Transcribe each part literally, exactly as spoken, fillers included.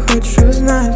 хочешь узнать?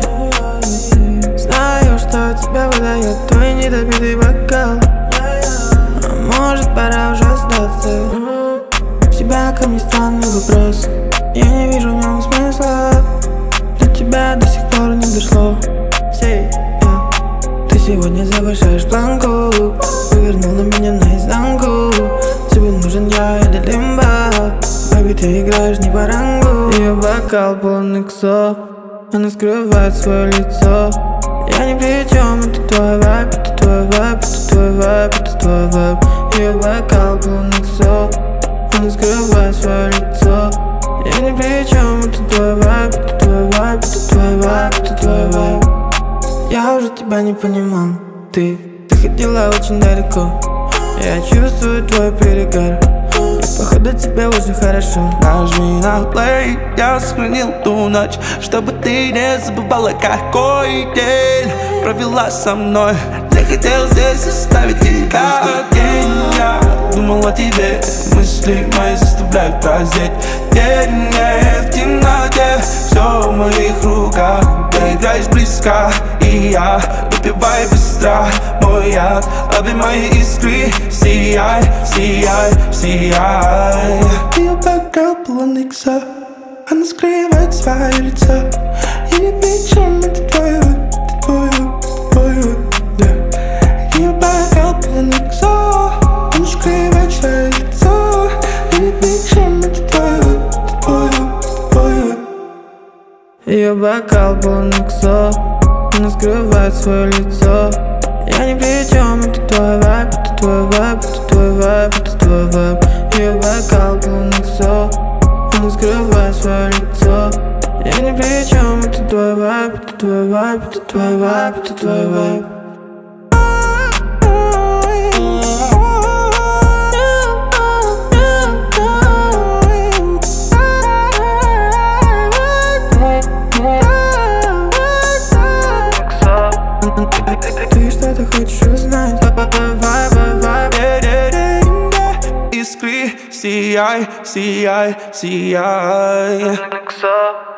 Знаю, что тебя выдает твой недопитый бокал. А может, пора уже сдаться? У тебя ко мне странный вопрос, я не вижу в нем смысла. До тебя до сих пор не дошло. Say, yeah. Ты сегодня завышаешь планку, повернул на меня наизнанку. Тебе нужен я или лимба? Бэби, ты играешь не по рангу. Ее бокал полон иксо, она скрывает свое лицо. Я ни при чем, это твой вайб, это твой вайб, это твой вайб, это твой вайб. Ее бокал полон иксо, она скрывает свое лицо. Я ни при чем, это твой вайб, это твой вайб, это твой вайб, это твой вайб. Я уже тебя не понимал, ты, ты ходила очень далеко. Я чувствую твой перегар, и походу тебе уже хорошо. Нажми на плей, я сохранил ту ночь, чтобы ты не забывала, какой день провела со мной. Я хотел здесь оставить тебя день. Я думал о тебе, мысли мои заставляют прозреть. День в темноте, все в моих руках. Ты играешь близко, и я выпиваю быстро мой яд. Обнимай искры, сияй, сияй, сияй. Ее бокал полон икса, она скрывает свое лицо. Я не причем, это твой выбор, это твой выбор, твой выбор, yeah. Ее бокал полон икса, она скрывает свое лицо. Я не причем, это твой выбор, это твой выбор, твой выбор. Ее бокал полон иксо, она скрывает свое лицо. Я ни при чем, это твой вайб, это твой вайб, это твой вайб, это твой вайб. Ее бокал полон иксо, она скрывает свое лицо. Я ни при чем, это твой вайб, это твой вайб, это твой вайб, это твой вайб. Ты что-то хочешь узнать? Искры, сияй, сияй, сияй.